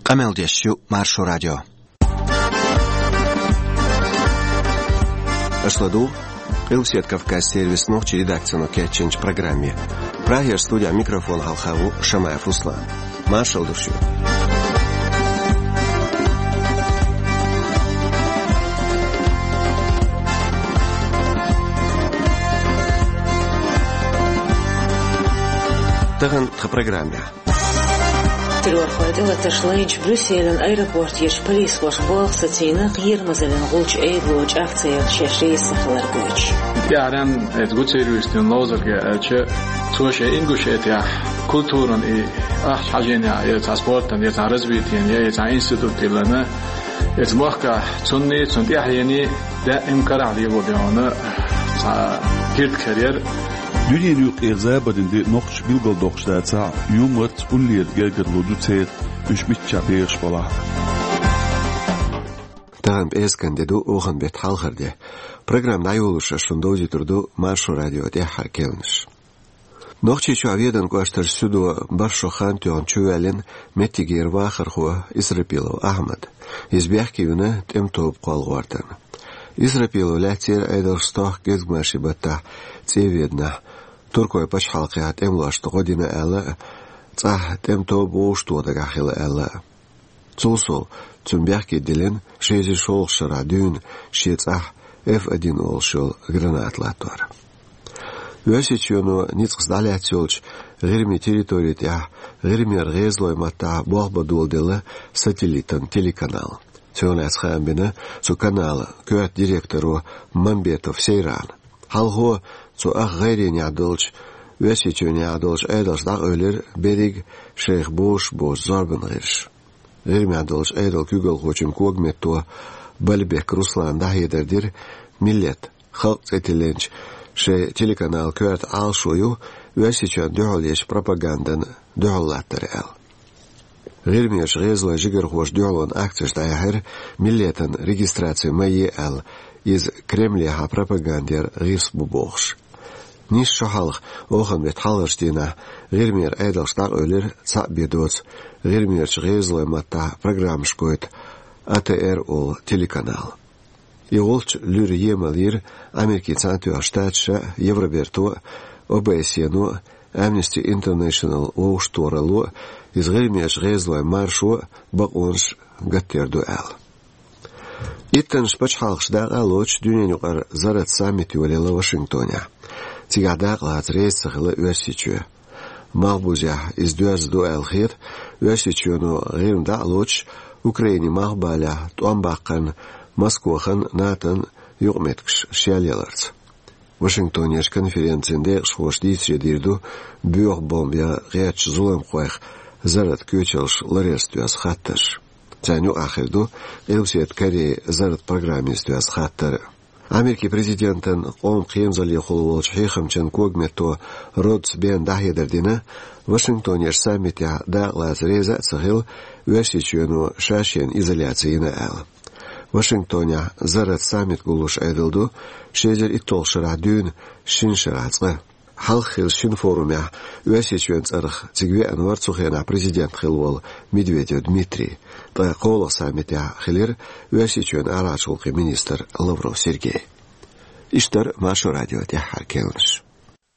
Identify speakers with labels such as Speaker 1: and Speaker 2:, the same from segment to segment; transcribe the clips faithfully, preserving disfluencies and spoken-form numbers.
Speaker 1: Qameldeshu Marsho Radio. Ашладу Илсет Кавказ сервис ночи редакцию Кетченч программе. Прагер студия микрофон Халхаву Шамаев Руслан. Маршал Душю. Таган в программе.
Speaker 2: Тирвархойдел отошлаинч Брюсселен аэропорт еш полис ваш болх сатина гирмазелен гулч эйдлоч акция шешрейс сахларгоч.
Speaker 3: Яран эт гуцерюстен лозерге че цоше ингушет я культуран и ах хаженя я транспортан я развитиен я я институттелана эт мохка цунни цунтяхени да имкарали водяна та гирд карьер
Speaker 4: Dünyayı erzabadinde noqş bilgal doqşdatsa yumrat ulliyet gelgerludu tset üçmit çapeyş bala.
Speaker 1: Таган эскандеду охан бет халхарде. Программа найолуша шундози турду Маршо радио де харкелниш. Нохчи чуаведан гуаштар сюду баршо хантуан чуэлен метигер вахархуа Израпилов Ахмад. Избяхки юна темтоп қалғуартан. Израпилов ләтер айдалштох гезгмаши бата цеведна. Туркой пач халқият эмлашты година әлі, цах темто боушту одагахилы әлі. Цулсол, цумбяхки делен, шези шол шыра дюн, ше цах эф один ол шол гранатлатор. Өсечену ницқсдали атсолч, ғирми территорият я, ғирми арғезлой мата боғбадулделы сателлитан телеканал. Цон әсхамбені цу каналы, көт директору Мамбетов Сейран. Халго цу ах ғайрен ядылч, өсечен ядылч айдалшдақ өлір берег шейх бош бош зорбын ғирш. Ғирми ядылч айдал күгіл қочым когметту Балбек Руслан дахедердер миллет халық цетиленч ше телеканал көт алшую өсечен дұғылеш пропагандан дұғылаттыр әл. Ғирмеш ғезлы жігір қош дұғылын акцияшда әхір миллетен регистрация майе әл из Кремля пропагандер ғирс бұбоғш. Ниш шохалық оған бет халғыштина ғирмер айдалштақ өлір цақ бедоц ғирмерч ғезлы матта программыш көйт А Т Р ол телеканал. Иолч люр емалир Америки цантуа штатша Евроберту ОБСЕну Amnesty International оушторалу из ғирмерч ғезлы маршу бақонш гаттерду әл. Иттен шпач халқшдақ алоч дүниенюғар зарат саммити олелы Вашингтоня. Тигадақ лац рейсіғылы өсечу. Мағбузя из дуазду әлхет өсечуну ғирмда алоч Украине мағбаля туамбаққан Москвахан натын юғметкш шиалеларц. Вашингтонеш конференциінде шош дейсре дирду бүйоқ бомбия ғяч зулам қойх зарат көчелш ларестуяз хатташ. Цаню ахирду Илсет Корея зарат программистуяз хаттары. Америки президентен он қиемзали қолуолч хейхамчен когметто Родс бен дахедердина Вашингтонеш саммитя дағлаз реза цығыл өсечуену шашен изоляцияны әл. Вашингтоня зарат саммит гулуш айдылду шезер иттол шыра дүйін шин шырацғы. Халхил шин форумя өсечуен царх цигве анвар цухена президент хилвол Медведев Дмитрий. Та қолы саммитя хилер өсечуен арачулқы министр Лавров Сергей. Иштар Маршо радио тяхар келніш.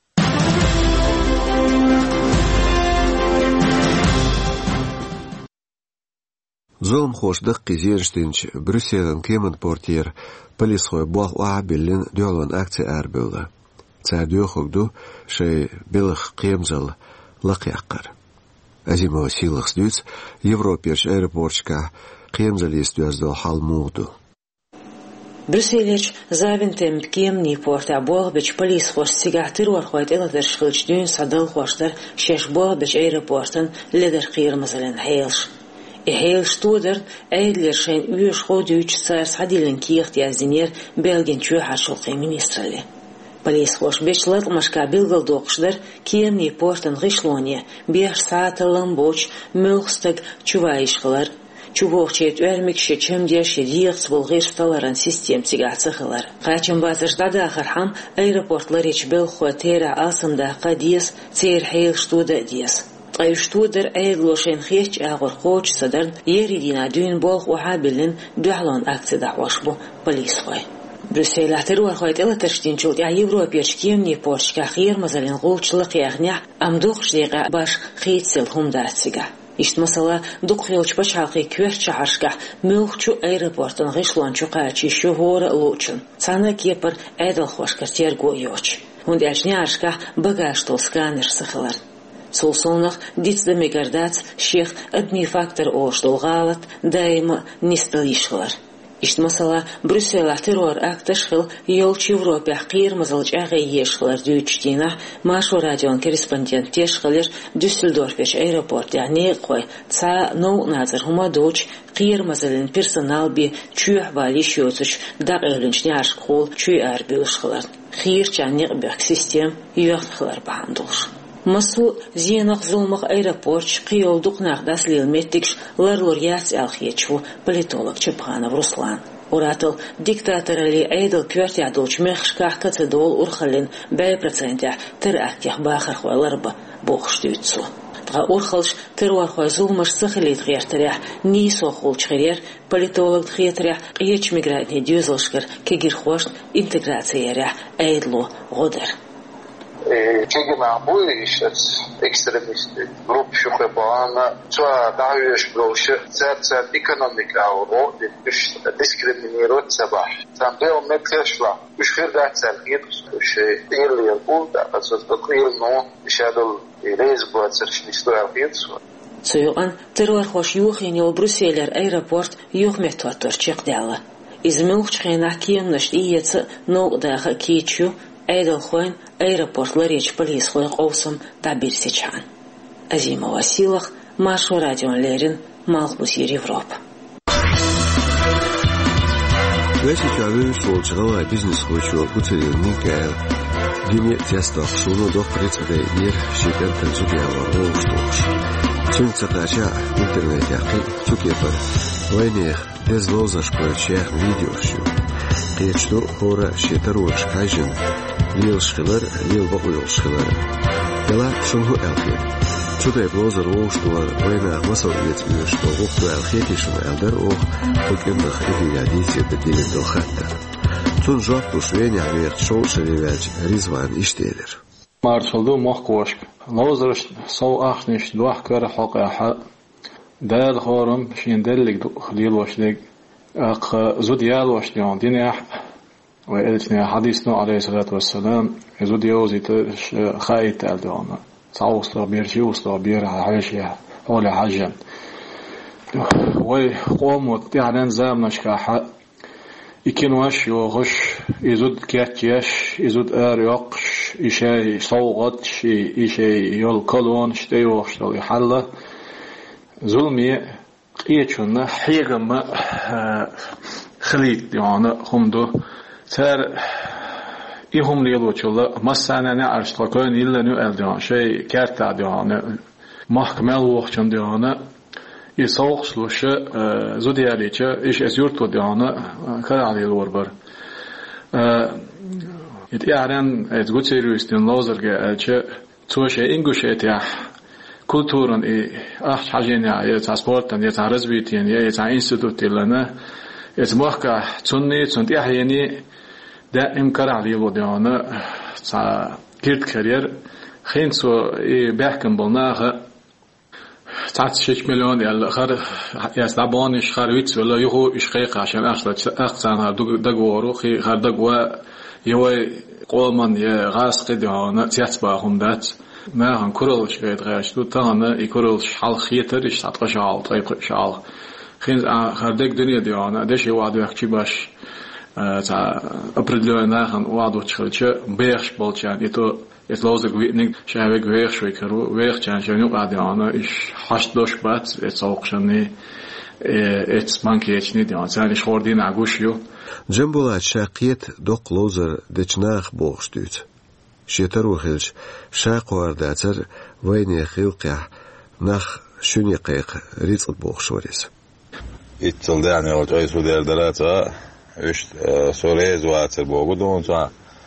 Speaker 1: Золм хоштық кезерштенч Брюсселен кемен портер полисхой боқ уа беллен дөлон акция әрбілді. Цардио хогду шей белых кемзал лақяққар. Азимо силых сдюц Европеш аэропортчка кемзалист дюаздо халмугду.
Speaker 2: Брюсселеч завинтем кемни порта болбеч полис хош сигахтыр вархойт элатер шхылч дюн садал хоштар шеш болбеч аэропортын ледер қиырмазален хейлш. И хейлш тудер эйдлер шейн үйеш ходюч царс хадилен киехт язинер белген чуй хашулқи министрали. Полис хош беч латмашка билгал доқшдар кемни портын ғишлоне беш саатылын боч мөлхстаг чувайшқылар. Чувоқчет өрмекші чемдерші диғц бұлғишталарын систем сигацықылар. Қачын батышдады ақырхам аэропортлар еч біл хуатера асымда қадиес цейр хейлштуды диес. قايشتو در أيدلوشين خيش أغر خوش صدرن يريدين دون بولخ وحابلن دعلان أكت دعواشبو بوليس خوي بروسيل احتروا خواهد إلا ترشتين شلت يعني يوروبيرش كيم نيبورش كخير مثلا غوش لقياغنيع أم دوخش ديقا باش خيت سيلهم داتسيقا إشت مثلا دوق يوش باش حقي كويش شعرشكا ملخشو أيربورتن غيشلانشو قاچي شهور لوچن تانا كيبر أيدل خوش كرتير گو يوش هند أجنيارشكا بغاشتول سكانر سخلر سولسونخ ديت دميگردات شيخ أدمي فاكتور أوشتول غالط دايما نستليشلر إشت مثلا بروسيل احترور أكتشخل يولش يوروبي حقير مزلج أغي يشخلر دوچتينه ماشو راديون كريسبوندنت تيشخلر دوسلدورفيش أيربورت يعني قوي تا نو ناظر هما دوچ قير مزلين بيرسونال بي چوح بالي شوتش داق إغلنش نيارش قول چوي أربيوشخلر خير چانيق بيخ سيستيم يوخخلر بحمدوش مسو زينخ زلمخ أيربورت قيول دوق ناقداس ليلمتكش لرلور ياس ألخيتشو بليتولوج چبخانов Руслан. Уратыл диктаторали أيدل كورت يعدولش مخشكاح كتدول أرخلين باي процентях تر أكتيح باخر خوي لربا بوخش دوتسو. تغا أرخلش تروار خوي زلمش سخليت غير تريح نيسو خولش غير بليتولوج تخير تريح قيتش ميغراتني ديوزلشكر كيجير خوشت انتقراتسيا ريح أيدلو غدر.
Speaker 5: Čegi nabojiš ekstremisti, grup šuhebana, čva dajuš broše, cer cer ekonomika uro, diš diskriminirot sabah. Sam beo metkešla, už hirda cer gidus, už ili el ulda, azot bakil no, ishadol rezbo ceršni stoja gidsu.
Speaker 2: Soyuqan terror xoş yuxini o Brüsseler aeroport yuq metwator çiqdala. İzmilx çxena kiyemnaş iyetse no daxa kiçu أيدل خوين أيربورت لريج بوليس خوي قوسم تعبير سيچان أزيما واسيلخ مارشو راديون ليرين مالخبوسير Европа.
Speaker 1: Веси чавин солчрала бизнес хочо буцелил никел диме тестах шуно дох прецеде ер шикер тензубиава роуштош. Цунцатача интернет яқи цукепер вайнех дезлозаш прочех видеошу. Qeechdo hora shetaroch kajin lil schiller lil bagul schiller ela shunhu elkhir chude blozer oshtolar wayna masal yet yeshto waqtu elkhir shun elder och okimna khidiyadisi bedilin do khatta tun jaftu shvenya ver show shevach rizvan ishteler
Speaker 3: marshuldo mokhkoshk lozer so achnish duah kara haqa dal khorum shindellik lil washlik أق زود يال واشتيان دينه وإلتنا حديثنا عليه الصلاة والسلام زود يوزي تش خايت الدوانا تعوصل بيرشي وصل بير عايشة ولا حاجة وقوم تعلن زامن شكاحة يكين واش يوغش يزود كاتيش يزود أريقش إشي صوغتش إشي يلقلون شتي وشتو يحل ظلمي قيتشون حيغم خليت يعني همدو تر إيهم ليلو تشولا مسانا نعرش تكون إلا نو ألديان شيء كارتا ديانا محكمة وقتشون ديانا يسوقش لوش زودي عليك إيش أزورتو ديانا كرالي الوربر يتعرن أتقول سيروستين لازر جاء توش إنجوش يتيح kulturen i acht hajena ja transporten ja razvitien ja ja institutilana es mohka sunni sunt yahyani da imkar ali vodana sa gilt karier khin so i behken bolnaga ثلاثة مليون يلا خر يا سبعون خرويت ولا يهو إيش خيق عشان أخذ أقصانا دقورو خي خر دقوا يهو قومان يه غاس قدي هنا تياتباهم دات ما هن كرولش غير غاش تو تانا يكرولش حال خيتر إيش تعطى شعال طيب شعال خين خردك دنيا ديانا دش يوعد يحكي باش تا أبردلونا هن وعدو تشخلش بيخش بالشان يتو يتلوزك ويتنك شابك ويخ شوي كرو ويخ كان شنو قاعدانا إيش حشت دوش بات يتسوقشني يتسمانكيتشني ديان ثاني شوردين عقوشيو
Speaker 1: جنبولا شاقيت دوق لوزر دچناخ بوغشتوت شيتروخلش شاق وارداتر وين يخيلقع نخ شنيقيق ريت بوغشوريس
Speaker 6: يتصل يعني وجاي سودير دلاتا ايش سوريز واتر بوغدون تا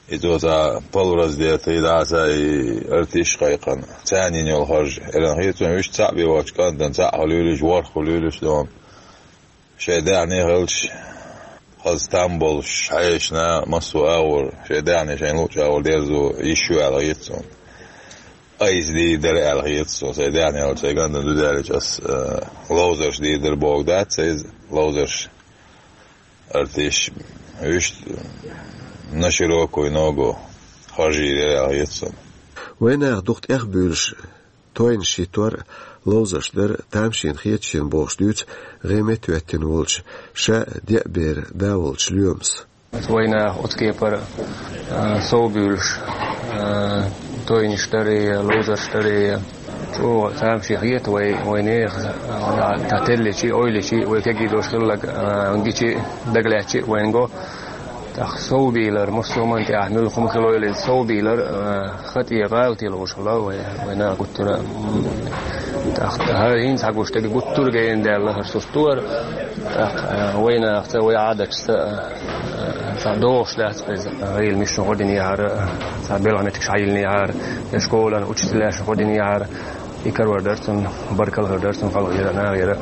Speaker 6: إذا بالورز ديتي دعسا ارتيش قايقا ثاني نيول خرج إلى هي تون وش تعبي واش كان دن تعب خلولش وار خلولش دون شيء دعني خلش خز تامبولش عايشنا مصو أور شيء دعني شيء لوش أور ديزو يشوا على يتسون أيز دي در على يتسون شيء دعني أور شيء كان دن دودارج أس لوزرش دي در بوغدات سيز لوزرش ارتيش وش نشيروكو ينوغو خرجي على يتسون
Speaker 1: وين أخدوخت أخبرش توين شيتور لوزش در تامشين خيتشين بوش دوت غيمت واتن ولش شا ديابير داولش اليومس
Speaker 7: وين أتكيبر صوبيلش توين شتري لوزش شتري شو تامشي خيت وين وينيخ تاتلي شيء أويلي شيء ويكجي دوش خلق عندي شيء دقلة شيء وينجو تخ صوبيلر مسلمان تأحمل خم خلويل صوبيلر خطي غاوتي لوش الله وينا قلت له تخ هاين ساقوش تجي قلت له جاين ده الله هرسطور تخ وينا أخت ويعادك ست سادوش لا تفز غير مش نقدني يعار سابيل عم تكشعيلني يعار يشكول أنا أوتش تلاش نقدني يعار يكرر درسن بركة الله درسن خلاص يلا ناغير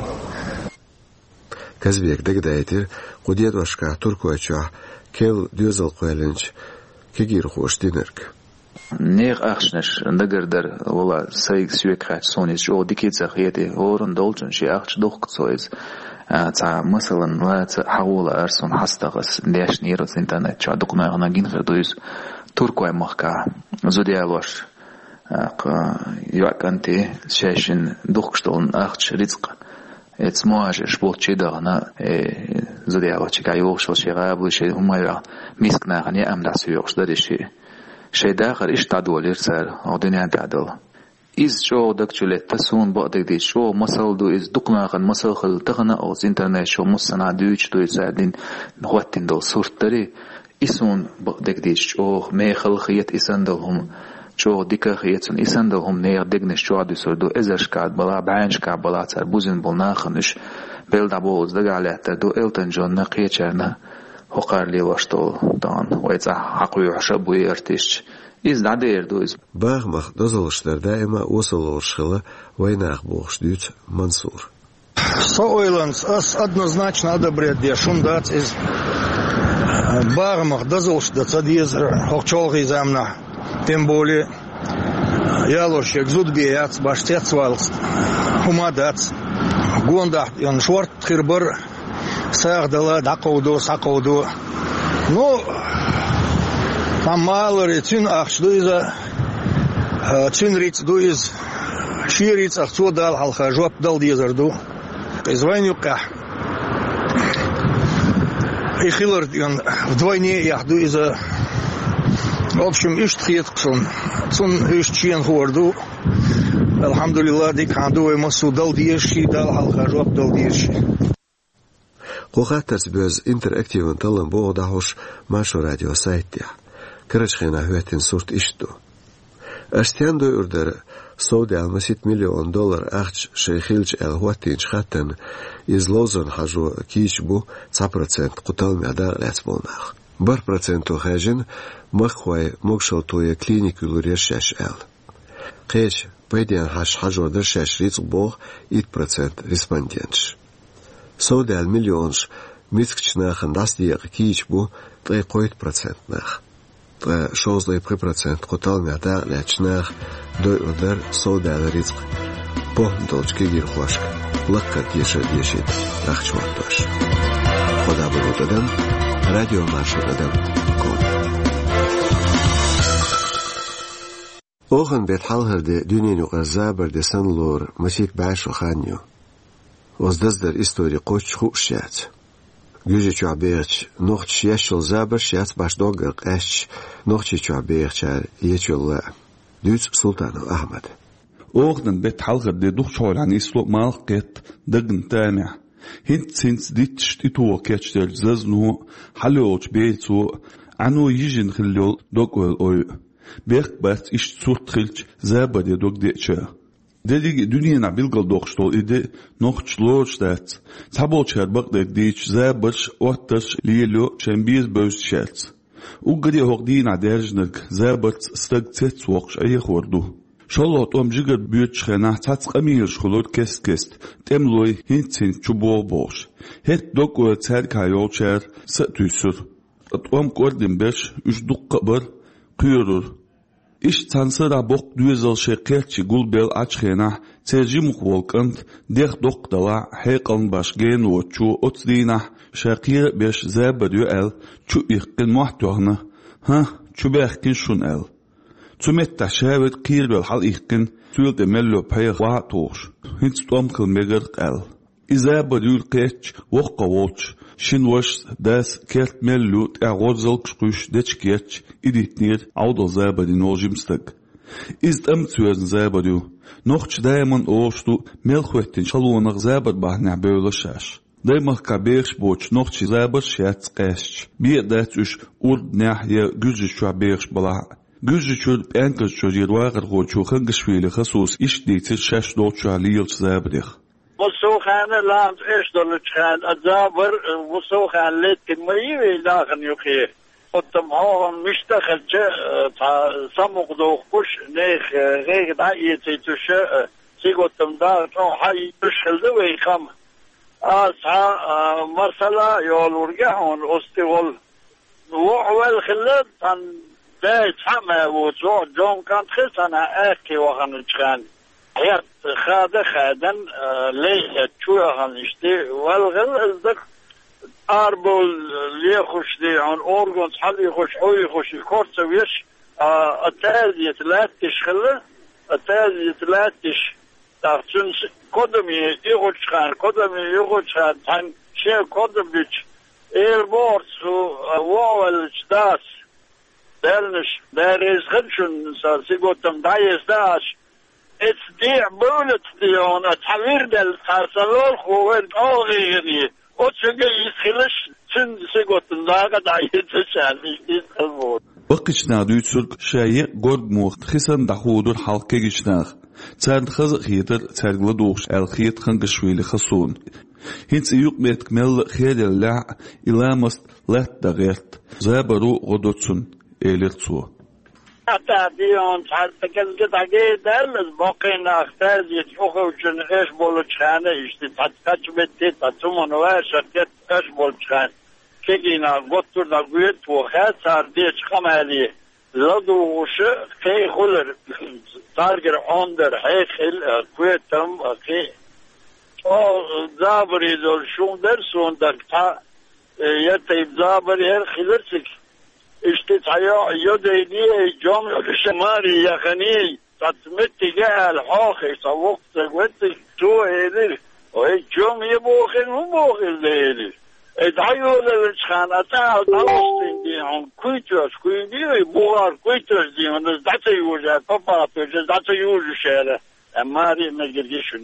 Speaker 1: كذبيك دقدايتر قديت وشكا تركوا تشاه كيل ديوزل قوالنش كيجير خوش دينرك
Speaker 8: نيغ أخشنش ندقردر والله سيق سويك خاش سونيس جو ديكيت زخيتي هورن دولجن شي أخش دوخ سويز تا مثلا لا تحول أرسون حستغس ليش نيروس إنترنت شو دقنا غناجين غير دويز تركوا مخكا زوديالوش يوك أنتي شاشن دوخشتون أخش رزق it's more sport cheddar na zodiac wat ik ayok zo shirab we she huma ya misk na gani am da suyok da she she da gar ish tadolir sar odinen tadol iz sho dakchulet tasun ba'dak di sho masal do iz duqna gan masal khal tagna aus internet sho musana duch do isadin nwatin do surtari isun ba'dak di sho me khal khiyat isandalhum شو ديكا خيتون إسندهم نير دقنش شو عدو سردو إزرش كاد بلا بعينش كاد بلا تر بوزن بلناخنش بيلدا بوز دقا عليه تردو إلتن جون نقيتشرنا هقار لي واشتول دان ويتزا حقوي عشبو يرتش إز دعدير دو إز
Speaker 1: باغ مخ دزلشتر دائما وصلوش خلا ويناخ بوغش دوت منصور
Speaker 9: Сойланс ас однозначно одобрять дешун дать из бармах дозолш да цадиз хокчолги замна тем более ялош экзудбеяц баштецвалс хумадац гондах ян шварт хирбар сагдала дақовду сақовду ну тамалыр тин ахшлы иза тин риц ду из шириц ахцудал халха жоп дал дизерду извайнюка и хилар ян вдвойне яхду иза в общем иш тхиетксон цун иш чен хорду алхамдулилlah дик ханду эмасу дал диеши дал халха жоп дал диеши
Speaker 1: قوقاترز بيز انتراكتيفن طلن بو داهوش ماشو راديو سايتيا كرجخينا هوتين صورت اشتو اشتياندو اردر سودي المسيت مليون دولار اخش شيخيلج ال هوتين شخاتن از لوزن حاجو كيش بو تسعة بالمية قتال ميادا لاتبولناخ بار процентو خاجن مخوي مقشلتوية كلينيكو لوريشاش ال قيش بيديان حاش حاجو درشاش ريتق بوغ eight percent ريسباندينش سوداء المليونش ميسكشناخ نداس ديق كيش بو طي قويت процент ناخ طي شوز لي بخي процент قتال ميادا لاتشناخ دوي اردر سوداء الرزق بو ندولش كيجير خواشك لقا ديشا ديشيد اخش وقتوش خدا بلو دادم راديو مارشو دادم كون اوغن بيت حالهر دي دونينو غزابر دي سنلور مسيك بعشو خانيو وزدزدر истории قوش خوشيات جوجي چوابيرچ نوخش يشل زابر شيات باش دوغر قش نوخش چوابيرچ يچل دوت سلطان احمد
Speaker 4: اوغدن بيت حلقر دي دوخ چول عن اسلو مالقت دغن تامع هنت سنس ديتش تيتو كيتشتل ززنو حلوچ بيتو عنو يجن خليول دوغول اوي بيق بات اش صوت خلچ زابر دي دوغ ديچا Дедиги дүниена билгал дохштол иде нохчлоштат таболчар багдек дич забаш отташ лиело чембиз бөсчат وقدي هقدين عدارجنك زابرت استقتت وقش أي خوردو شالات أم جگر بيوتش خنا تات قميرش خلور كست كست تملوي هنتين چوبول بوش هت دوك و تسر كايول شر ستوسر أم قردم بش اش دوك قبر قيرور إش تنصر بوق دوزل شقيرتش قول بيل أچخنا ترجي مقولكنت ديخ دوق دوا حيقن باش جين وچو أتدينه شقير بيش زابر يؤل چو إخقن محتوهنه ها چو بيخكن شون أل تمت تشاور قير بالحل إخقن تول دملو بيخ واتوش هنس تومكل مغر قل إذا بدول قيتش وقا ووتش شنوش داس كيرت ملو تأغوزل قشقوش ديش كيتش إديتنير عوضا زابدي نوجمستق إذ أمتوزن زابدو نوخش دايما أوشتو ملخوتين شلونغ زابد بحنا بيولشاش دايما كابيرش بوش نوخش زابد شات قيش بيه داتوش أورد ناحية جوزي شو بيرش بلا جوزي شو بأنكز شو جيرواغر غوشو خنقش فيلي خصوص إش ديتر شاش دوتشو عليلش زابدخ
Speaker 10: وسوخان لام إيش دولتشان أزابر وسوخان ليت كمية داخل يخي قطم هون مشتغل جا سمق دوخش نيخ غير داعي تيتوش سيقطم دار أو حي تشخل دوي خم أسعى مرسلا يولورجعون أستول وعول خلد عن دايت حما وزوع جون كان خسنا أكي وخنجان هيت خادة خادن ليه تشوه هنشتي والغل ازدك أربول ليخش دي عن أورغونس حل يخش أو يخش الكورس ويش التازي يتلاتش خله التازي يتلاتش تاخشن قدمي يخش خان قدمي يخش خان تان شيء قدم بيش إيربورس ووالش داس دارنش داريز خدشن سيقوتم دايز داش it's dear bullet diyon atavir del tarsalol khoven ağıyni o çünkü iskiliş çün sigotun daga da yetişerli iskalmod
Speaker 4: وقتنا دوتسرق شاي قد موخ خسن دخودر حلقة جشناخ تارد خز خيتر تارد دوخش الخيط خنقشويل خصون هنس يوق ميتكمل خير اللع إلامست لات دغيرت زابرو غدوتسن إيليرتسو
Speaker 10: حتى ديون حتى كذا تاجي دارلز باقينا اختار يتوخوا شن ايش بولش خانه اشتي تاتكاش بيت تاتومن واشركت ايش بولش خان كينا غوتور دا غوت وخا صار ديش خمالي لدوش كي خلر تارجر اندر هي خل كويتم كي او زابري دول شوندر سوندر تا يتيب زابري هر خلرسك اشتت حياة يديني جامع الشماري يا خني تتمت جاه الحاخي صوقت قلت شو هيدر وهي جام يبوخن وبوخن ليلي ادعيو للشخان اتاع دلستين دي عن كويتوش كويدي بوغار كويتوش دي من دعتا يوجه بابا توجه دعتا يوجه شارع اماري مجرجيشن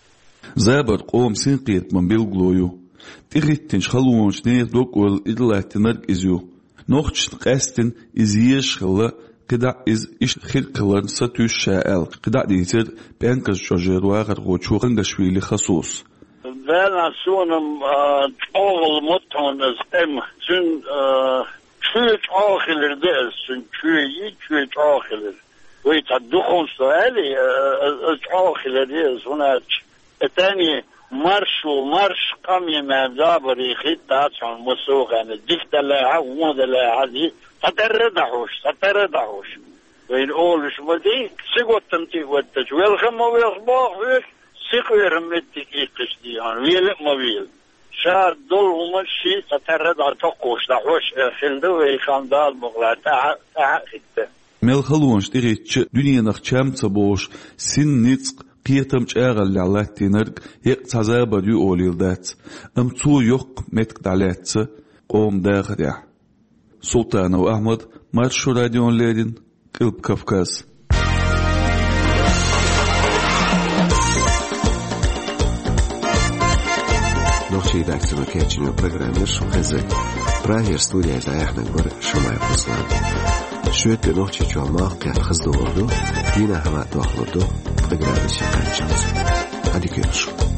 Speaker 4: زابر قوم سنقيت من بيلغلويو تغيتنش خلونش نير دوك وال إدلاتنرق إزيو نوخش قاستن إزيش خلا قدع إز إش خلقلن ستوش شائل قدع ديتر بأنكز شجر واغر غوشو خنقشويلي خصوص
Speaker 10: فعلا سونم تقوغل مطهن از ام سن شوية آخلر ديز سن شوية شوية آخلر ويتدخون سؤالي از آخلر ديز هناك الثاني مرش ومرش قمي ما زابري خطة عن مسوغة الدكت لاعة وموضة لاعة دي تتردحوش تتردحوش وين أولش ودي سيقوت تمتي ودتش ويلخم ويخباخ ويك سيقوي رمتك إيقش دي يعني ويلق مويل شار دول ومشي تتردح تقوش دحوش خلدو ويخام دال مغلا تاع تاع خطة
Speaker 4: ملخلونش تغيتش دنيا نخشام تبوش سن نتق قيتم جاغل لعلاتينرق يقتزابر يو أوليل دات أم تو يق متك دالات قوم داغريا سلطان وأحمد مارشو راديون ليدين قلب كفكاز
Speaker 1: Noći da ćemo kećenju programir šuheze. Prajer studija za jahna gore šumaj poslan. Šuete noći ću amal kjat hzdu ordu, dina hava dohlodu, programi se kančancu. Hadi kješu.